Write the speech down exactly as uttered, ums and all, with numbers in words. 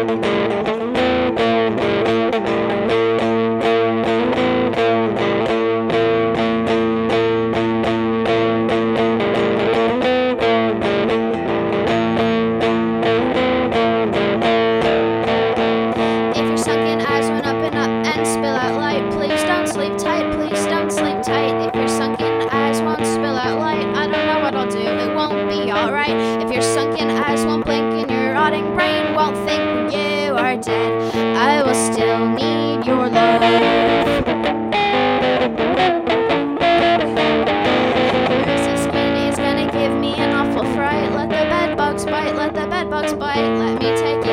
Sleep tight, please don't sleep tight. If your sunken eyes won't spill out light, I don't know what I'll do, it won't be alright. If your sunken eyes won't blink and your rotting brain won't think you are dead, I will still need your love. Where's this skinny is gonna give me an awful fright. Let the bed bugs bite, let the bed bugs bite. Let me take you